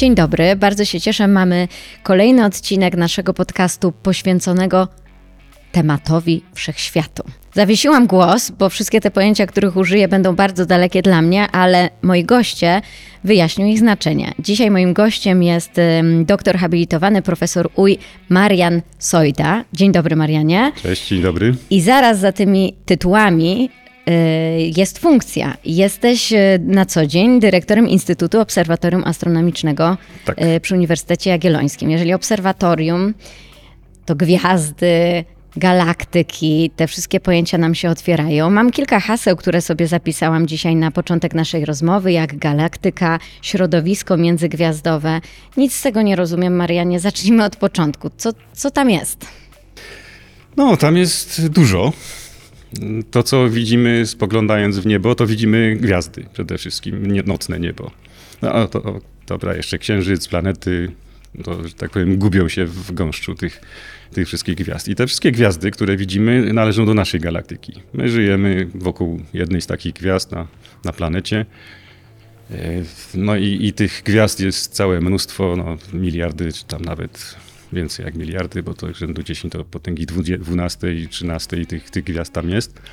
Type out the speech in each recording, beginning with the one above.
Dzień dobry, bardzo się cieszę. Mamy kolejny odcinek naszego podcastu poświęconego tematowi wszechświatu. Zawiesiłam głos, bo wszystkie te pojęcia, których użyję, będą bardzo dalekie dla mnie, ale moi goście wyjaśnią ich znaczenie. Dzisiaj moim gościem jest doktor habilitowany profesor UJ Marian Sojda. Dzień dobry, Marianie. Cześć, dzień dobry. I zaraz za tymi tytułami jest funkcja. Jesteś na co dzień dyrektorem Instytutu Obserwatorium Astronomicznego przy Uniwersytecie Jagiellońskim. Jeżeli obserwatorium, to gwiazdy, galaktyki, te wszystkie pojęcia nam się otwierają. Mam kilka haseł, które sobie zapisałam dzisiaj na początek naszej rozmowy, jak galaktyka, środowisko międzygwiazdowe. Nic z tego nie rozumiem, Marianie. Zacznijmy od początku. Co tam jest? No, tam jest dużo. To, co widzimy spoglądając w niebo, to widzimy gwiazdy przede wszystkim, nocne niebo. No, dobra, jeszcze księżyc, planety, to, że tak powiem, gubią się w gąszczu tych wszystkich gwiazd. I te wszystkie gwiazdy, które widzimy, należą do naszej galaktyki. My żyjemy wokół jednej z takich gwiazd na planecie. No i tych gwiazd jest całe mnóstwo, miliardy, czy tam nawet więcej jak miliardy, bo to rzędu 10 do potęgi 12 i 13 tych gwiazd tam jest.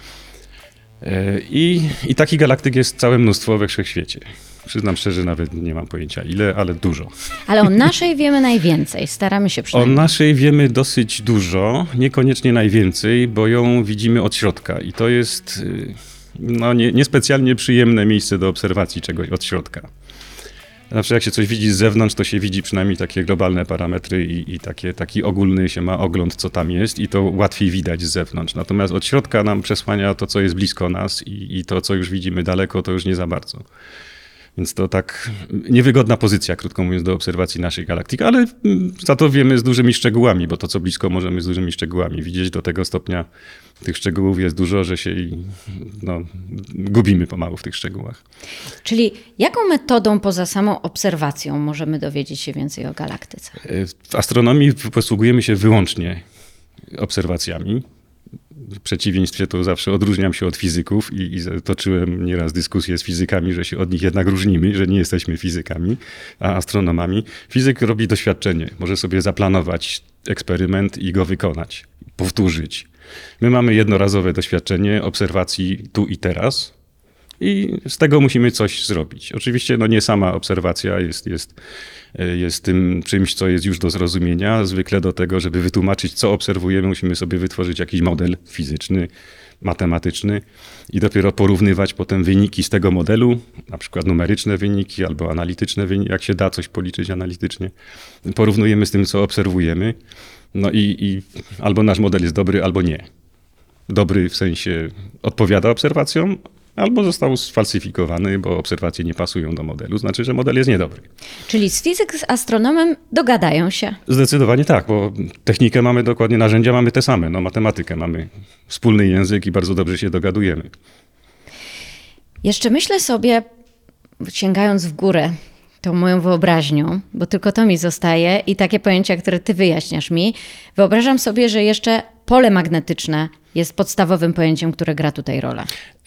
I takich galaktyk jest całe mnóstwo we wszechświecie. Przyznam szczerze, nawet nie mam pojęcia ile, ale dużo. Ale o naszej wiemy najwięcej, staramy się przynajmniej. O naszej wiemy dosyć dużo, niekoniecznie najwięcej, bo ją widzimy od środka i to jest niespecjalnie przyjemne miejsce do obserwacji czegoś od środka. Zawsze jak się coś widzi z zewnątrz, to się widzi przynajmniej takie globalne parametry i taki ogólny się ma ogląd, co tam jest i to łatwiej widać z zewnątrz. Natomiast od środka nam przesłania to, co jest blisko nas i to, co już widzimy daleko, to już nie za bardzo. Więc to tak niewygodna pozycja, krótko mówiąc, do obserwacji naszej galaktyki, ale za to wiemy z dużymi szczegółami, bo to, co blisko, możemy z dużymi szczegółami widzieć. Do tego stopnia tych szczegółów jest dużo, że się gubimy pomału w tych szczegółach. Czyli jaką metodą poza samą obserwacją możemy dowiedzieć się więcej o galaktyce? W astronomii posługujemy się wyłącznie obserwacjami. W przeciwieństwie to zawsze odróżniam się od fizyków i toczyłem nieraz dyskusje z fizykami, że się od nich jednak różnimy, że nie jesteśmy fizykami, a astronomami. Fizyk robi doświadczenie, może sobie zaplanować eksperyment i go wykonać, powtórzyć. My mamy jednorazowe doświadczenie obserwacji tu i teraz i z tego musimy coś zrobić. Oczywiście nie sama obserwacja jest tym czymś, co jest już do zrozumienia. Zwykle do tego, żeby wytłumaczyć, co obserwujemy, musimy sobie wytworzyć jakiś model fizyczny, matematyczny i dopiero porównywać potem wyniki z tego modelu, na przykład numeryczne wyniki albo analityczne wyniki, jak się da coś policzyć analitycznie. Porównujemy z tym, co obserwujemy. I albo nasz model jest dobry, albo nie. Dobry w sensie odpowiada obserwacjom, albo został sfalsyfikowany, bo obserwacje nie pasują do modelu. Znaczy, że model jest niedobry. Czyli fizyk z astronomem dogadają się? Zdecydowanie tak, bo technikę mamy dokładnie, narzędzia mamy te same. Matematykę mamy wspólny język i bardzo dobrze się dogadujemy. Jeszcze myślę sobie, sięgając w górę tą moją wyobraźnią, bo tylko to mi zostaje i takie pojęcia, które ty wyjaśniasz mi, wyobrażam sobie, że jeszcze pole magnetyczne jest podstawowym pojęciem, które gra tutaj rolę.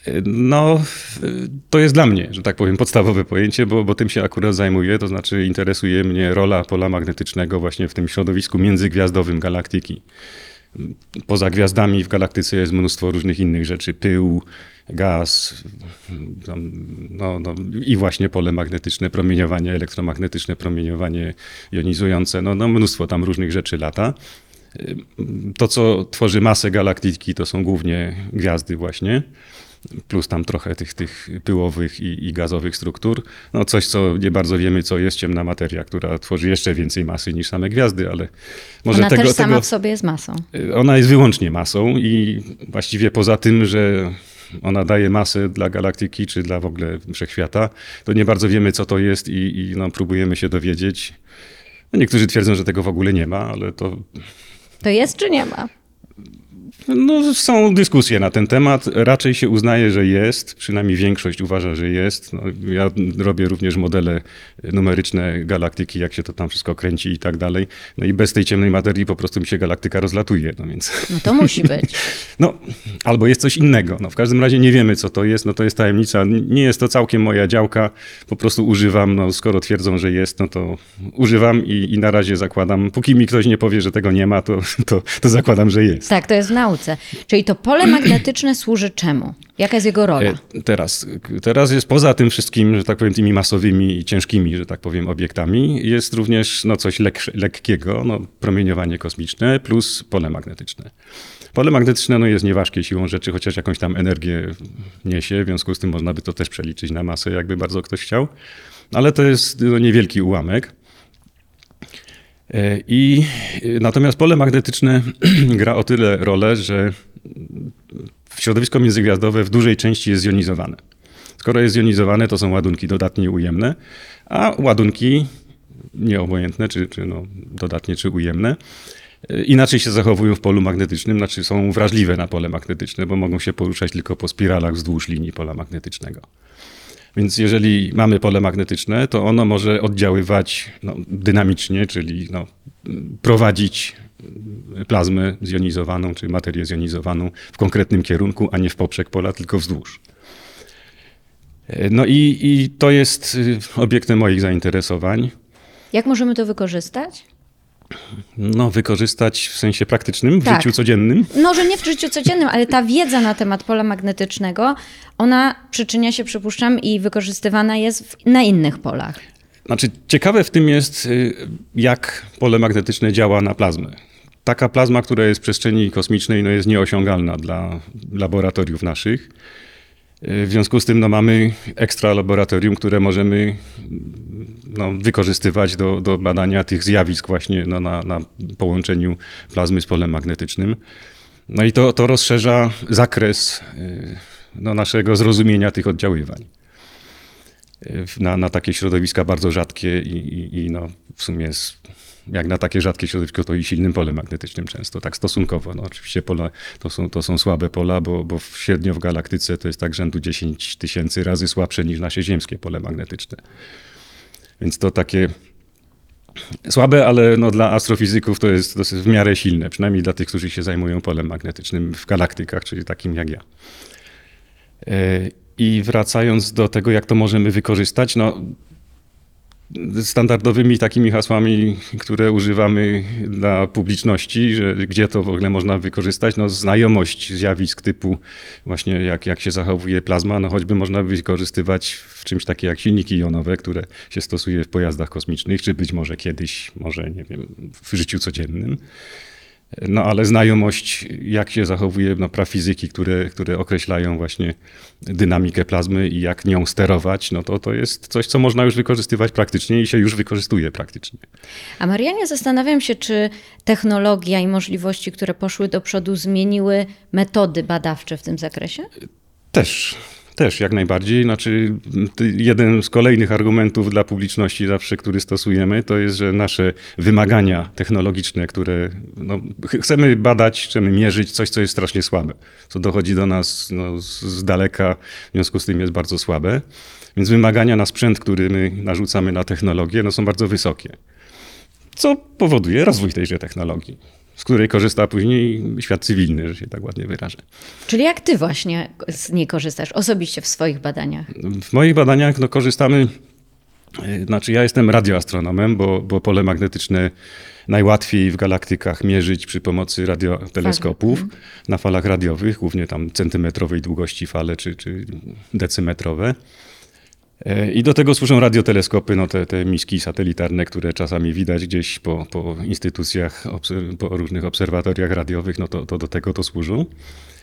To jest dla mnie, że tak powiem, podstawowe pojęcie, bo tym się akurat zajmuję, to znaczy interesuje mnie rola pola magnetycznego właśnie w tym środowisku międzygwiazdowym galaktyki. Poza gwiazdami w galaktyce jest mnóstwo różnych innych rzeczy, pył, gaz, i właśnie pole magnetyczne, promieniowanie elektromagnetyczne, promieniowanie jonizujące, mnóstwo tam różnych rzeczy lata. To, co tworzy masę galaktyki, to są głównie gwiazdy właśnie, plus tam trochę tych pyłowych i gazowych struktur. Coś, co nie bardzo wiemy, co jest ciemna materia, która tworzy jeszcze więcej masy niż same gwiazdy, ale może ona też sama w sobie jest masą. Ona jest wyłącznie masą i właściwie poza tym, że ona daje masę dla galaktyki, czy dla w ogóle wszechświata, to nie bardzo wiemy, co to jest i próbujemy się dowiedzieć. Niektórzy twierdzą, że tego w ogóle nie ma, ale to... To jest czy nie ma? No, są dyskusje na ten temat. Raczej się uznaje, że jest. Przynajmniej większość uważa, że jest. No, ja robię również modele numeryczne galaktyki, jak się to tam wszystko kręci i tak dalej. No i bez tej ciemnej materii po prostu mi się galaktyka rozlatuje. No więc... No to musi być. No, albo jest coś innego. No, w każdym razie nie wiemy, co to jest. No to jest tajemnica. Nie jest to całkiem moja działka. Po prostu używam. No, skoro twierdzą, że jest, no to używam i na razie zakładam. Póki mi ktoś nie powie, że tego nie ma, to zakładam, że jest. Tak, to jest w nauce. Czyli to pole magnetyczne służy czemu? Jaka jest jego rola? Teraz jest poza tym wszystkim, że tak powiem, tymi masowymi i ciężkimi, że tak powiem, obiektami, jest również no, coś lekkiego, no, promieniowanie kosmiczne plus pole magnetyczne. Pole magnetyczne no, jest nieważkie siłą rzeczy, chociaż jakąś tam energię niesie, w związku z tym można by to też przeliczyć na masę, jakby bardzo ktoś chciał, ale to jest no, niewielki ułamek. Natomiast pole magnetyczne gra o tyle rolę, że środowisko międzygwiazdowe w dużej części jest zjonizowane. Skoro jest zjonizowane, to są ładunki dodatnie ujemne, a ładunki nieobojętne, czy no, dodatnie, czy ujemne, inaczej się zachowują w polu magnetycznym, znaczy są wrażliwe na pole magnetyczne, bo mogą się poruszać tylko po spiralach wzdłuż linii pola magnetycznego. Więc jeżeli mamy pole magnetyczne, to ono może oddziaływać no, dynamicznie, czyli no, prowadzić plazmę zjonizowaną czy materię zjonizowaną w konkretnym kierunku, a nie w poprzek pola, tylko wzdłuż. No i to jest obiektem moich zainteresowań. Jak możemy to wykorzystać? No, wykorzystać w sensie praktycznym, w życiu codziennym? No, że nie w życiu codziennym, ale ta wiedza na temat pola magnetycznego, ona przyczynia się, przypuszczam, i wykorzystywana jest na innych polach. Znaczy, ciekawe w tym jest, jak pole magnetyczne działa na plazmę. Taka plazma, która jest w przestrzeni kosmicznej, no jest nieosiągalna dla laboratoriów naszych. W związku z tym no, mamy ekstra laboratorium, które możemy no, wykorzystywać do badania tych zjawisk właśnie no, na połączeniu plazmy z polem magnetycznym. No i to rozszerza zakres no, naszego zrozumienia tych oddziaływań na takie środowiska bardzo rzadkie i no, w sumie jak na takie rzadkie środowisko, to i silnym polem magnetycznym często, tak stosunkowo. No, oczywiście pola, to są słabe pola, bo średnio w galaktyce to jest tak rzędu 10 000 razy słabsze niż nasze ziemskie pole magnetyczne. Więc to takie słabe, ale no, dla astrofizyków to jest w miarę silne, przynajmniej dla tych, którzy się zajmują polem magnetycznym w galaktykach, czyli takim jak ja. I wracając do tego, jak to możemy wykorzystać, no standardowymi takimi hasłami, które używamy dla publiczności, że gdzie to w ogóle można wykorzystać, no znajomość zjawisk typu właśnie jak się zachowuje plazma, no choćby można wykorzystywać w czymś takim jak silniki jonowe, które się stosuje w pojazdach kosmicznych, czy być może kiedyś, może nie wiem, w życiu codziennym. No ale znajomość, jak się zachowuje no, praw fizyki, które określają właśnie dynamikę plazmy i jak nią sterować, no to jest coś, co można już wykorzystywać praktycznie i się już wykorzystuje praktycznie. A Marianie, zastanawiam się, czy technologia i możliwości, które poszły do przodu, zmieniły metody badawcze w tym zakresie? Też jak najbardziej. Znaczy, jeden z kolejnych argumentów dla publiczności zawsze, który stosujemy, to jest, że nasze wymagania technologiczne, które no, chcemy badać, chcemy mierzyć coś, co jest strasznie słabe, co dochodzi do nas no, z daleka, w związku z tym jest bardzo słabe. Więc wymagania na sprzęt, który my narzucamy na technologię, no, są bardzo wysokie, co powoduje rozwój tejże technologii, z której korzysta później świat cywilny, że się tak ładnie wyrażę. Czyli jak ty właśnie z niej korzystasz osobiście w swoich badaniach? W moich badaniach no, korzystamy, znaczy ja jestem radioastronomem, bo pole magnetyczne najłatwiej w galaktykach mierzyć przy pomocy radioteleskopów na falach radiowych, głównie tam centymetrowej długości fale czy decymetrowe. I do tego służą radioteleskopy, no te miski satelitarne, które czasami widać gdzieś po instytucjach, po różnych obserwatoriach radiowych, no to do tego to służą.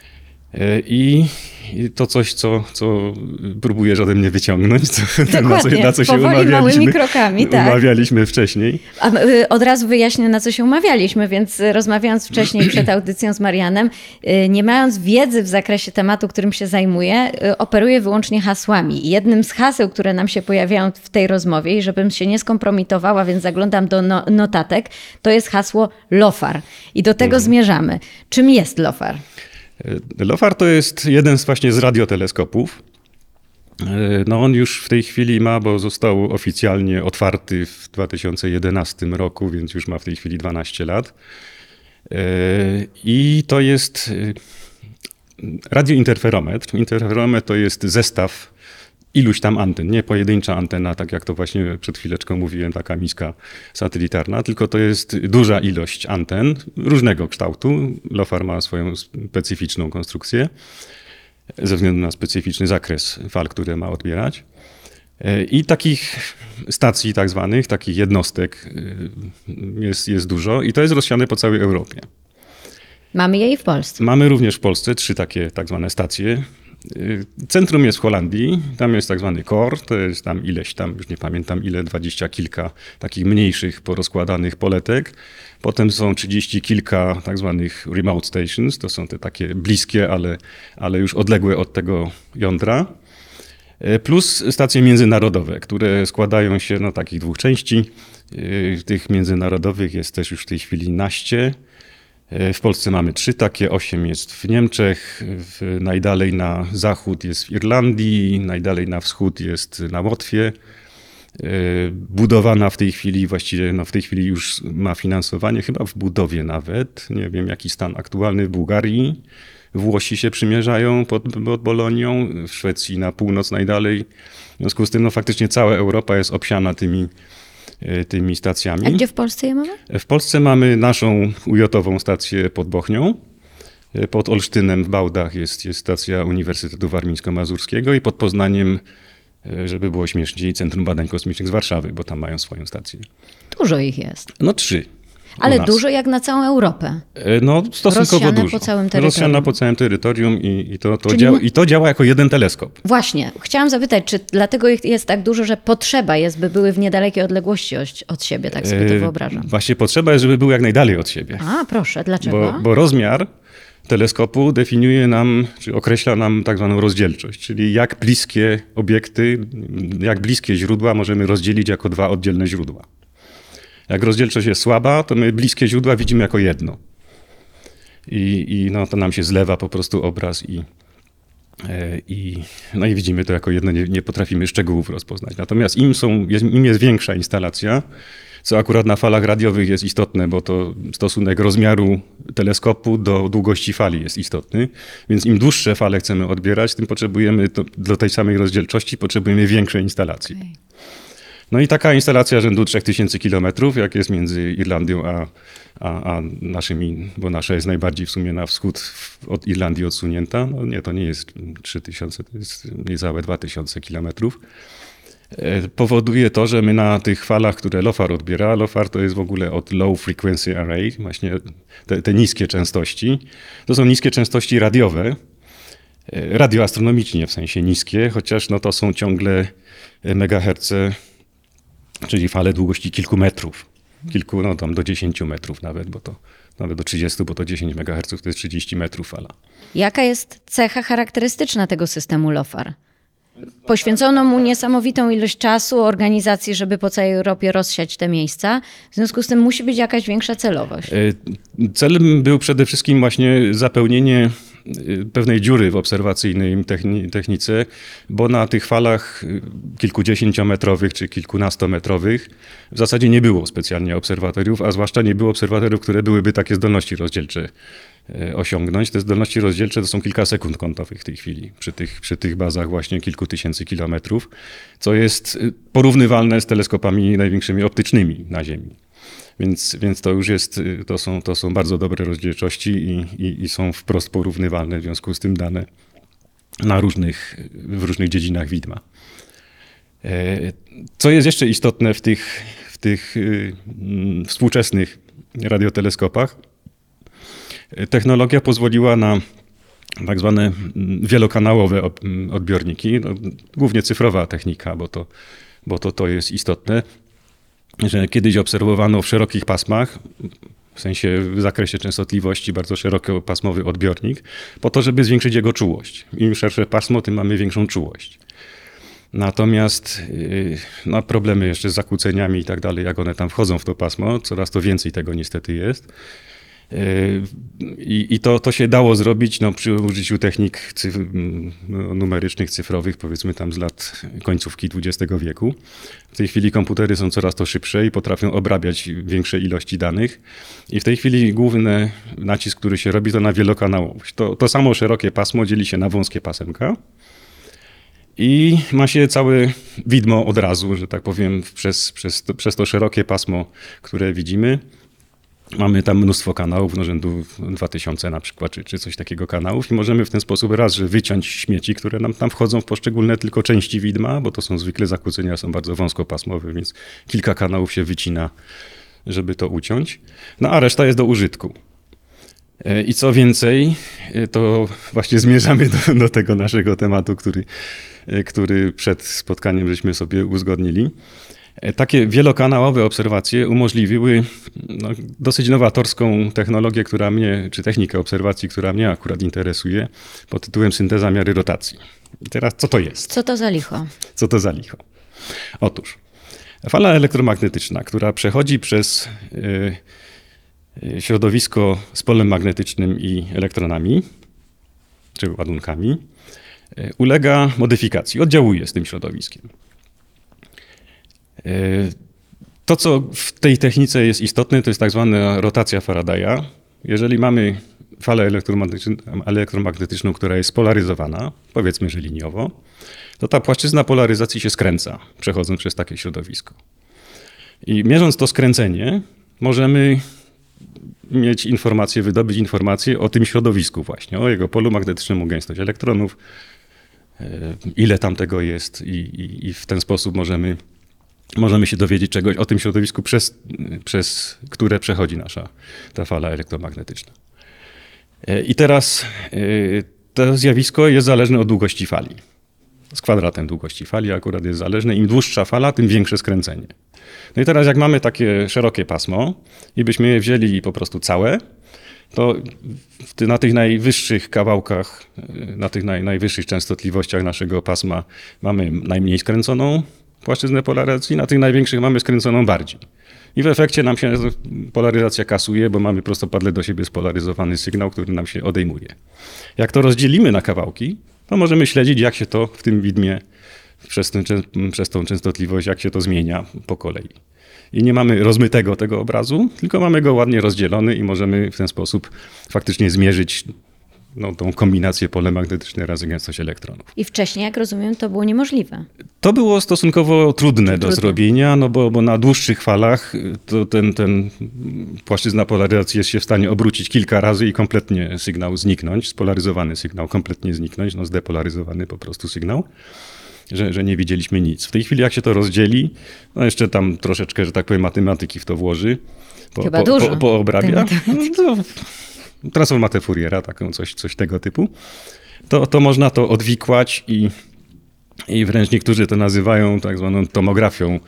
I to coś, co próbujesz ode mnie wyciągnąć, na co się małymi krokami, tak. umawialiśmy wcześniej. A od razu wyjaśnię, na co się umawialiśmy, więc rozmawiając wcześniej przed audycją z Marianem, nie mając wiedzy w zakresie tematu, którym się zajmuję, operuję wyłącznie hasłami. I jednym z haseł, które nam się pojawiają w tej rozmowie i żebym się nie skompromitowała, więc zaglądam do notatek, to jest hasło LOFAR. I do tego zmierzamy. Czym jest LOFAR? LOFAR to jest jeden z radioteleskopów. No on już w tej chwili ma, bo został oficjalnie otwarty w 2011 roku, więc już ma w tej chwili 12 lat. I to jest radiointerferometr. Interferometr to jest zestaw iluś tam anten, nie pojedyncza antena, tak jak to właśnie przed chwileczką mówiłem, taka miska satelitarna, tylko to jest duża ilość anten różnego kształtu. LOFAR ma swoją specyficzną konstrukcję ze względu na specyficzny zakres fal, które ma odbierać. I takich stacji tak zwanych, takich jednostek jest dużo i to jest rozsiane po całej Europie. Mamy je i w Polsce. Mamy również w Polsce 3 takie tak zwane stacje. Centrum jest w Holandii, tam jest tak zwany core, to jest tam ileś tam, już nie pamiętam ile, 20 kilka takich mniejszych porozkładanych poletek. Potem są 30 kilka tak zwanych remote stations, to są te takie bliskie, ale już odległe od tego jądra. Plus stacje międzynarodowe, które składają się na takich 2 części. Tych międzynarodowych jest też już w tej chwili 11. W Polsce mamy 3 takie, 8 jest w Niemczech, najdalej na zachód jest w Irlandii, najdalej na wschód jest na Łotwie. Budowana w tej chwili, właściwie w tej chwili już ma finansowanie, chyba w budowie nawet, nie wiem jaki stan aktualny w Bułgarii. Włosi się przymierzają pod Bolonią, w Szwecji na północ najdalej. W związku z tym faktycznie cała Europa jest obsiana tymi stacjami. A gdzie w Polsce je mamy? W Polsce mamy naszą UJ-ową stację pod Bochnią. Pod Olsztynem w Bałdach jest stacja Uniwersytetu Warmińsko-Mazurskiego i pod Poznaniem, żeby było śmieszniej, Centrum Badań Kosmicznych z Warszawy, bo tam mają swoją stację. Dużo ich jest. No 3. Ale dużo jak na całą Europę. No stosunkowo rozsiane dużo. Po całym terytorium. Rozsiana po całym terytorium i to działa jako jeden teleskop. Właśnie. Chciałam zapytać, czy dlatego ich jest tak dużo, że potrzeba jest, by były w niedalekiej odległości od siebie, tak sobie to wyobrażam. Właśnie potrzeba jest, żeby były jak najdalej od siebie. A, proszę, dlaczego? Bo rozmiar teleskopu definiuje nam, czy określa nam tak zwaną rozdzielczość, czyli jak bliskie obiekty, jak bliskie źródła możemy rozdzielić jako 2 oddzielne źródła. Jak rozdzielczość jest słaba, to my bliskie źródła widzimy jako jedno. I to nam się zlewa po prostu obraz i widzimy to jako jedno, nie potrafimy szczegółów rozpoznać. Natomiast im jest większa instalacja, co akurat na falach radiowych jest istotne, bo to stosunek rozmiaru teleskopu do długości fali jest istotny, więc im dłuższe fale chcemy odbierać, tym potrzebujemy, do tej samej rozdzielczości potrzebujemy większej instalacji. Okay. No i taka instalacja rzędu 3000 km, jak jest między Irlandią a naszymi, bo nasza jest najbardziej w sumie na wschód od Irlandii odsunięta. No nie, to nie jest 3000, to jest niecałe 2000 km. Powoduje to, że my na tych falach, które LOFAR odbiera, LOFAR to jest w ogóle od Low Frequency Array, właśnie te niskie częstości. To są niskie częstości radiowe, radioastronomicznie w sensie niskie, chociaż to są ciągle megaherce, czyli fale długości kilku metrów, tam do 10 metrów nawet, bo to nawet do 30, bo to 10 MHz to jest 30 metrów fala. Jaka jest cecha charakterystyczna tego systemu LOFAR? Poświęcono mu niesamowitą ilość czasu, organizacji, żeby po całej Europie rozsiać te miejsca. W związku z tym musi być jakaś większa celowość. Celem był przede wszystkim właśnie zapełnienie pewnej dziury w obserwacyjnej technice, bo na tych falach kilkudziesięciometrowych czy kilkunastometrowych w zasadzie nie było specjalnie obserwatoriów, a zwłaszcza nie było obserwatoriów, które byłyby takie zdolności rozdzielcze osiągnąć. Te zdolności rozdzielcze to są kilka sekund kątowych w tej chwili, przy tych bazach właśnie kilku tysięcy kilometrów, co jest porównywalne z teleskopami największymi optycznymi na Ziemi. Więc to już jest, to są bardzo dobre rozdzielczości i są wprost porównywalne w związku z tym dane w różnych dziedzinach widma. Co jest jeszcze istotne w tych współczesnych radioteleskopach, technologia pozwoliła na tak zwane wielokanałowe odbiorniki, no, głównie cyfrowa technika, bo to jest istotne, że kiedyś obserwowano w szerokich pasmach, w sensie w zakresie częstotliwości, bardzo szerokopasmowy odbiornik, po to, żeby zwiększyć jego czułość. Im szersze pasmo, tym mamy większą czułość. Natomiast no, problemy jeszcze z zakłóceniami i tak dalej, jak one tam wchodzą w to pasmo, coraz to więcej tego niestety jest. I to się dało zrobić no, przy użyciu technik numerycznych, cyfrowych, powiedzmy tam z lat końcówki XX wieku. W tej chwili komputery są coraz to szybsze i potrafią obrabiać większe ilości danych. I w tej chwili główny nacisk, który się robi, to na wielokanałowość. To samo szerokie pasmo dzieli się na wąskie pasemka. I ma się całe widmo od razu, że tak powiem, przez to szerokie pasmo, które widzimy. Mamy tam mnóstwo kanałów, no rzędu 2000 na przykład, czy coś takiego kanałów i możemy w ten sposób raz, że wyciąć śmieci, które nam tam wchodzą w poszczególne tylko części widma, bo to są zwykle zakłócenia, są bardzo wąskopasmowe, więc kilka kanałów się wycina, żeby to uciąć. No a reszta jest do użytku. I co więcej, to właśnie zmierzamy do tego naszego tematu, który przed spotkaniem żeśmy sobie uzgodnili. Takie wielokanałowe obserwacje umożliwiły no, dosyć nowatorską technologię, czy technikę obserwacji, która mnie akurat interesuje, pod tytułem synteza miary rotacji. I teraz co to jest? Co to za licho? Co to za licho? Otóż fala elektromagnetyczna, która przechodzi przez środowisko z polem magnetycznym i elektronami, czy ładunkami, ulega modyfikacji, oddziałuje z tym środowiskiem. To, co w tej technice jest istotne, to jest tak zwana rotacja Faradaya. Jeżeli mamy falę elektromagnetyczną, która jest spolaryzowana, powiedzmy, że liniowo, to ta płaszczyzna polaryzacji się skręca, przechodząc przez takie środowisko. I mierząc to skręcenie, możemy wydobyć informacje o tym środowisku właśnie, o jego polu magnetycznemu, gęstość elektronów, ile tam tego jest i w ten sposób możemy się dowiedzieć czegoś o tym środowisku, przez które przechodzi ta fala elektromagnetyczna. I teraz to zjawisko jest zależne od długości fali. Z kwadratem długości fali akurat jest zależne. Im dłuższa fala, tym większe skręcenie. No i teraz jak mamy takie szerokie pasmo i byśmy je wzięli po prostu całe, to na tych najwyższych kawałkach, na tych najwyższych częstotliwościach naszego pasma mamy najmniej skręconą płaszczyznę polaryzacji, na tych największych mamy skręconą bardziej. I w efekcie nam się polaryzacja kasuje, bo mamy prostopadle do siebie spolaryzowany sygnał, który nam się odejmuje. Jak to rozdzielimy na kawałki, to możemy śledzić, jak się to w tym widmie przez tą częstotliwość, jak się to zmienia po kolei. I nie mamy rozmytego tego obrazu, tylko mamy go ładnie rozdzielony i możemy w ten sposób faktycznie zmierzyć tą kombinację pole magnetyczne razy gęstość elektronów. I wcześniej, jak rozumiem, to było niemożliwe. To było stosunkowo trudne do zrobienia, bo na dłuższych falach to ten płaszczyzna polaryzacji jest się w stanie obrócić kilka razy i kompletnie sygnał zniknąć, spolaryzowany sygnał kompletnie zniknąć, zdepolaryzowany po prostu sygnał, że nie widzieliśmy nic. W tej chwili jak się to rozdzieli, jeszcze tam troszeczkę, że tak powiem, matematyki w to włoży, poobrabia, transformatę Fouriera, taką coś tego typu, to można to odwikłać i wręcz niektórzy to nazywają tak zwaną tomografią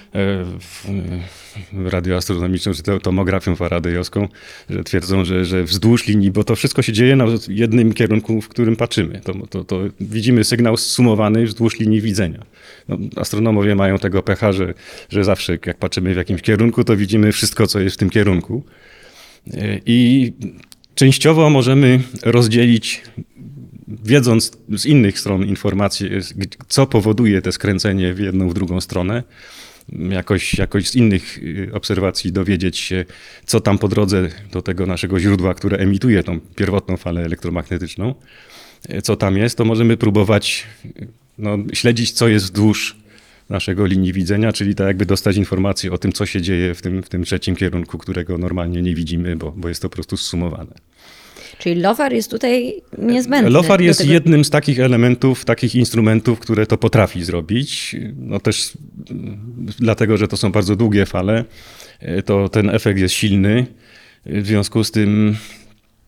radioastronomiczną, czy tomografią faradejowską, że twierdzą, że wzdłuż linii, bo to wszystko się dzieje na jednym kierunku, w którym patrzymy. To widzimy sygnał zsumowany wzdłuż linii widzenia. Astronomowie mają tego pecha, że zawsze jak patrzymy w jakimś kierunku, to widzimy wszystko, co jest w tym kierunku. I częściowo możemy rozdzielić, wiedząc z innych stron informacje, co powoduje to skręcenie w jedną, w drugą stronę, jakoś z innych obserwacji dowiedzieć się, co tam po drodze do tego naszego źródła, które emituje tą pierwotną falę elektromagnetyczną, co tam jest, to możemy próbować śledzić, co jest wzdłuż naszego linii widzenia, czyli tak jakby dostać informację o tym, co się dzieje w tym trzecim kierunku, którego normalnie nie widzimy, bo jest to po prostu zsumowane. Czyli LOFAR jest tutaj niezbędny. LOFAR jest jednym z takich elementów, takich instrumentów, które to potrafi zrobić. Też dlatego, że to są bardzo długie fale, to ten efekt jest silny. W związku z tym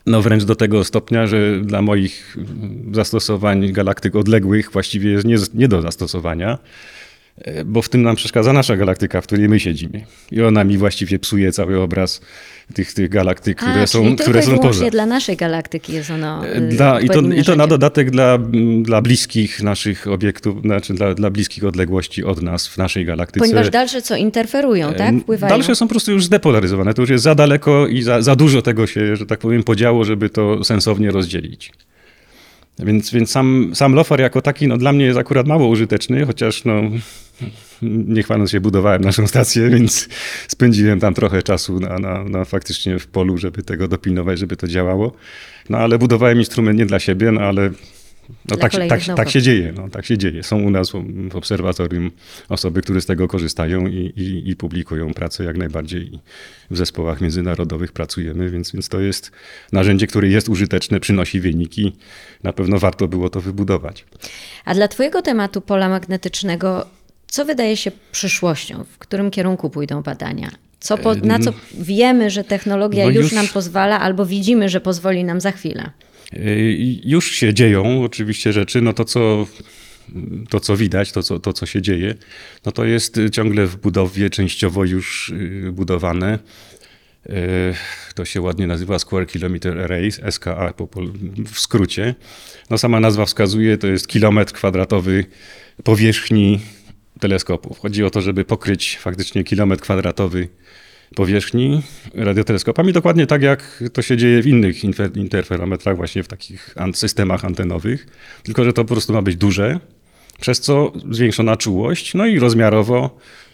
No wręcz do tego stopnia, że dla moich zastosowań galaktyk odległych właściwie jest nie do zastosowania, bo w tym nam przeszkadza nasza galaktyka, w której my siedzimy. I ona mi właściwie psuje cały obraz tych galaktyk, które są poza. Dla naszej galaktyki jest ono I to na dodatek dla bliskich naszych obiektów, znaczy dla bliskich odległości od nas w naszej galaktyce. Ponieważ dalsze co interferują, tak? Wpływają. Dalsze są po prostu już zdepolaryzowane. To już jest za daleko i za dużo tego się, że tak powiem, podziało, żeby to sensownie rozdzielić. Więc sam LOFAR jako taki dla mnie jest akurat mało użyteczny, chociaż nie chwaląc się, budowałem naszą stację, więc spędziłem tam trochę czasu na faktycznie w polu, żeby tego dopilnować, żeby to działało. Ale budowałem instrument nie dla siebie, ale tak się dzieje. Tak się dzieje. Są u nas w obserwatorium osoby, które z tego korzystają i publikują pracę jak najbardziej. I w zespołach międzynarodowych pracujemy, więc to jest narzędzie, które jest użyteczne, przynosi wyniki. Na pewno warto było to wybudować. A dla twojego tematu pola magnetycznego, co wydaje się przyszłością? W którym kierunku pójdą badania? Na co wiemy, że technologia już nam pozwala, albo widzimy, że pozwoli nam za chwilę? Już się dzieją oczywiście rzeczy, to co widać, to co się dzieje, to jest ciągle w budowie, częściowo już budowane. To się ładnie nazywa Square Kilometer Arrays, SKA w skrócie. Sama nazwa wskazuje, to jest kilometr kwadratowy powierzchni teleskopów. Chodzi o to, żeby pokryć faktycznie kilometr kwadratowy powierzchni radioteleskopami, dokładnie tak jak to się dzieje w innych interferometrach, właśnie w takich systemach antenowych, tylko że to po prostu ma być duże, przez co zwiększona czułość, i rozmiarowo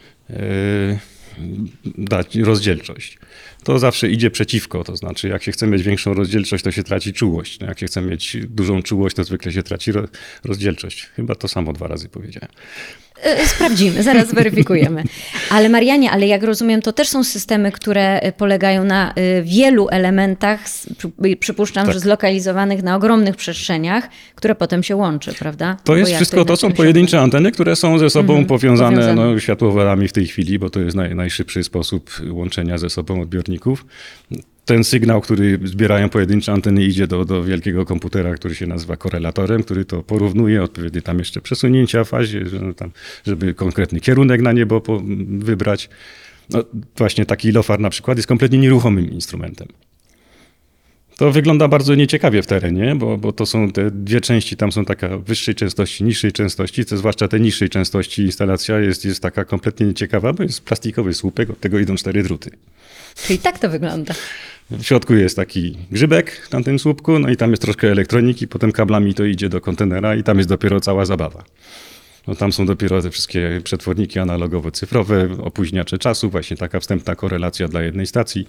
dać rozdzielczość. To zawsze idzie przeciwko, to znaczy jak się chce mieć większą rozdzielczość, to się traci czułość. Jak się chce mieć dużą czułość, to zwykle się traci rozdzielczość. Chyba to samo 2 razy powiedziałem. Sprawdzimy, zaraz zweryfikujemy. Ale Marianie, jak rozumiem, to też są systemy, które polegają na wielu elementach, przypuszczam, że zlokalizowanych na ogromnych przestrzeniach, które potem się łączy, prawda? To jest wszystko, to są pojedyncze anteny, które są ze sobą powiązane światłowodami w tej chwili, bo to jest najszybszy sposób łączenia ze sobą odbiorników. Ten sygnał, który zbierają pojedyncze anteny, idzie do wielkiego komputera, który się nazywa korelatorem, który to porównuje, odpowiednie tam jeszcze przesunięcia w fazie, żeby konkretny kierunek na niebo wybrać. Właśnie taki LOFAR na przykład jest kompletnie nieruchomym instrumentem. To wygląda bardzo nieciekawie w terenie, bo to są te 2 części, tam są taka wyższej częstości, niższej częstości, to zwłaszcza te niższej częstości instalacja jest taka kompletnie nieciekawa, bo jest plastikowy słupek, od tego idą 4 druty. Czyli tak to wygląda. W środku jest taki grzybek na tym słupku, i tam jest troszkę elektroniki, potem kablami to idzie do kontenera i tam jest dopiero cała zabawa. Tam są dopiero te wszystkie przetworniki analogowo-cyfrowe, opóźniacze czasu, właśnie taka wstępna korelacja dla jednej stacji.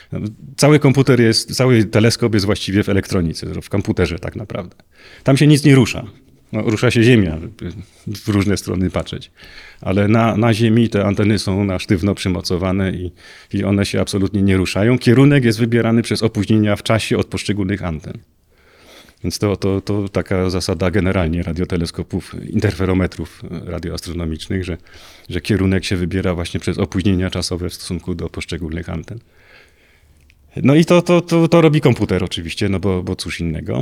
Cały teleskop jest właściwie w elektronice, w komputerze tak naprawdę. Tam się nic nie rusza. Rusza się Ziemia, żeby w różne strony patrzeć. Ale na Ziemi te anteny są na sztywno przymocowane i one się absolutnie nie ruszają. Kierunek jest wybierany przez opóźnienia w czasie od poszczególnych anten. Więc to taka zasada generalnie radioteleskopów, interferometrów radioastronomicznych, że kierunek się wybiera właśnie przez opóźnienia czasowe w stosunku do poszczególnych anten. I to robi komputer oczywiście, bo cóż innego.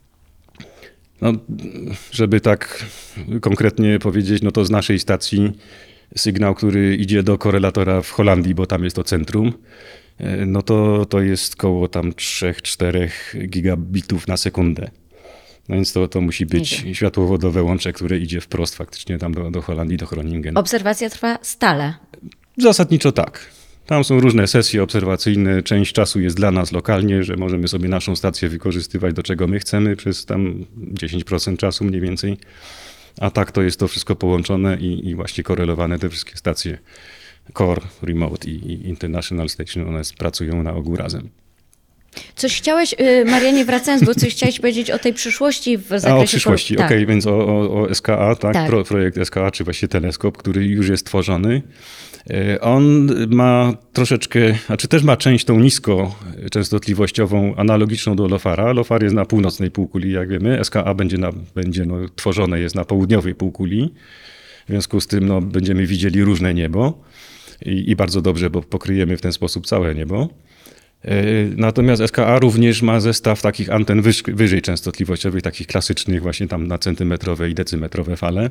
Żeby tak konkretnie powiedzieć, to z naszej stacji sygnał, który idzie do korelatora w Holandii, bo tam jest to centrum, to jest koło tam 3-4 gigabitów na sekundę. Więc to musi być światłowodowe łącze, które idzie wprost faktycznie tam do Holandii, do Groningen. Obserwacja trwa stale? Zasadniczo tak. Tam są różne sesje obserwacyjne, część czasu jest dla nas lokalnie, że możemy sobie naszą stację wykorzystywać do czego my chcemy przez tam 10% czasu mniej więcej. A tak to jest to wszystko połączone i właśnie korelowane te wszystkie stacje Core, Remote i International Station, one pracują na ogół razem. Coś chciałeś, Marianie, wracając, bo coś chciałeś powiedzieć o tej przyszłości w zakresie... O przyszłości, okej, więc o SKA, tak. Projekt SKA, czy właściwie teleskop, który już jest tworzony. On ma troszeczkę, też ma część tą nisko częstotliwościową, analogiczną do LOFARa. LOFAR jest na północnej półkuli, jak wiemy. SKA będzie tworzone jest na południowej półkuli. W związku z tym będziemy widzieli różne niebo i bardzo dobrze, bo pokryjemy w ten sposób całe niebo. Natomiast SKA również ma zestaw takich anten wyżej częstotliwościowych, takich klasycznych właśnie tam na centymetrowe i decymetrowe fale.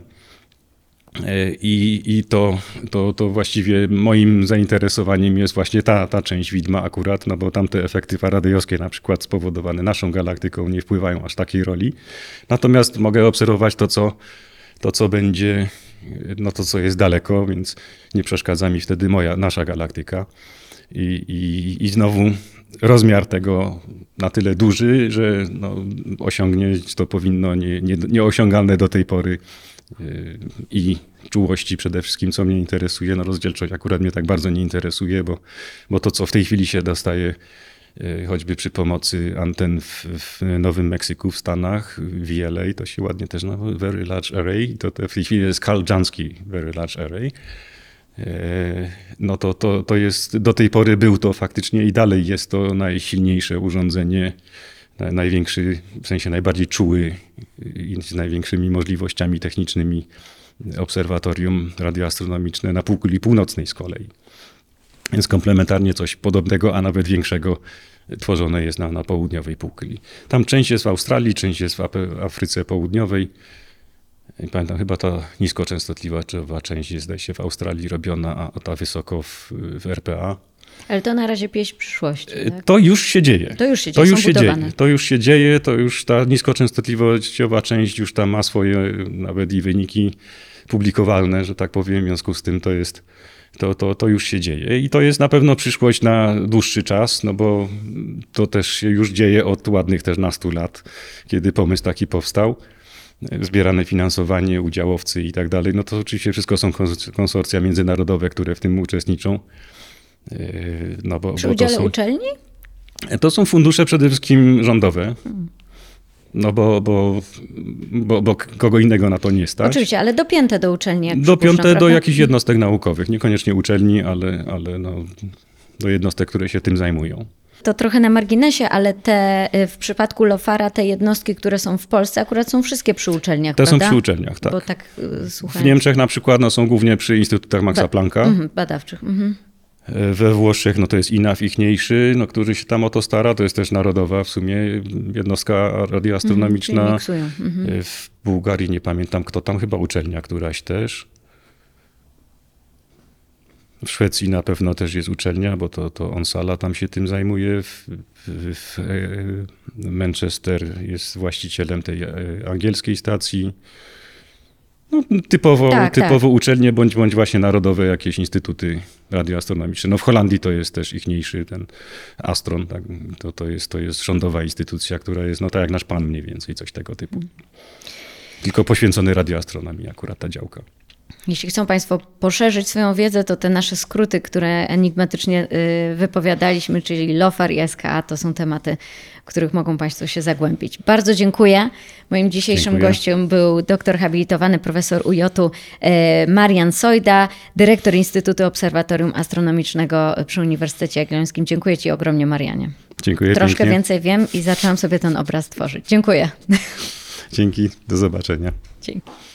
I to właściwie moim zainteresowaniem jest właśnie ta część widma akurat, no bo tamte efekty faradejowskie na przykład spowodowane naszą galaktyką nie wpływają aż takiej roli. Natomiast mogę obserwować to co będzie, no to co jest daleko, więc nie przeszkadza mi wtedy nasza galaktyka. I znowu rozmiar tego na tyle duży, że no, osiągnąć to powinno nieosiągalne do tej pory i czułości przede wszystkim, co mnie interesuje. No rozdzielczość akurat mnie tak bardzo nie interesuje, bo to, co w tej chwili się dostaje choćby przy pomocy anten w Nowym Meksyku w Stanach, VLA, to się ładnie też nazywa Very Large Array. To w tej chwili jest Karl Jansky Very Large Array. No to jest, do tej pory był to faktycznie i dalej jest to najsilniejsze urządzenie, największy, w sensie najbardziej czuły i z największymi możliwościami technicznymi obserwatorium radioastronomiczne na półkuli północnej z kolei. Więc komplementarnie coś podobnego, a nawet większego tworzone jest na południowej półkuli. Tam część jest w Australii, część jest w Afryce Południowej. Pamiętam, chyba ta niskoczęstotliwościowa część jest, zdaje się, w Australii robiona, a ta wysoko w RPA. Ale to na razie pieśń przyszłości. Tak? To już się dzieje. To już się dzieje, to już ta niskoczęstotliwościowa część już tam ma swoje nawet i wyniki publikowalne, że tak powiem, w związku z tym to już się dzieje. I to jest na pewno przyszłość na dłuższy czas, no bo to też się już dzieje od ładnych też nastu lat, kiedy pomysł taki powstał. Zbierane finansowanie, udziałowcy i tak dalej, no to oczywiście wszystko są konsorcja międzynarodowe, które w tym uczestniczą. No Przy udziale uczelni? To są fundusze przede wszystkim rządowe. No bo kogo innego na to nie stać. Oczywiście, ale dopięte do uczelni. Dopięte do jakichś jednostek naukowych, niekoniecznie uczelni, ale no, do jednostek, które się tym zajmują. To trochę na marginesie, ale w przypadku LOFAR-a te jednostki, które są w Polsce, akurat są wszystkie przy uczelniach, Te prawda? są przy uczelniach, tak. Bo tak w Niemczech na przykład no, są głównie przy instytutach Maxa Plancka. Badawczych. We Włoszech no, to jest INAF ichniejszy, no, który się tam o to stara. To jest też narodowa w sumie jednostka radioastronomiczna. W Bułgarii nie pamiętam kto tam, chyba uczelnia któraś też. W Szwecji na pewno też jest uczelnia, bo to Onsala tam się tym zajmuje. W Manchester jest właścicielem tej angielskiej stacji. No, typowo uczelnie bądź właśnie narodowe jakieś instytuty radioastronomiczne. No w Holandii to jest też ichniejszy ten Astron. Tak? To jest rządowa instytucja, która jest no tak jak nasz PAN mniej więcej, coś tego typu. Tylko poświęcony radioastronomii akurat ta działka. Jeśli chcą Państwo poszerzyć swoją wiedzę, to te nasze skróty, które enigmatycznie wypowiadaliśmy, czyli LOFAR i SKA, to są tematy, w których mogą Państwo się zagłębić. Bardzo dziękuję. Moim dzisiejszym gościem był doktor habilitowany profesor UJ-u Marian Sojda, dyrektor Instytutu Obserwatorium Astronomicznego przy Uniwersytecie Jagiellońskim. Dziękuję Ci ogromnie, Marianie. Dziękuję Troszkę pięknie. więcej wiem i zaczęłam sobie ten obraz tworzyć. Dziękuję. Dzięki, do zobaczenia. Dzięki.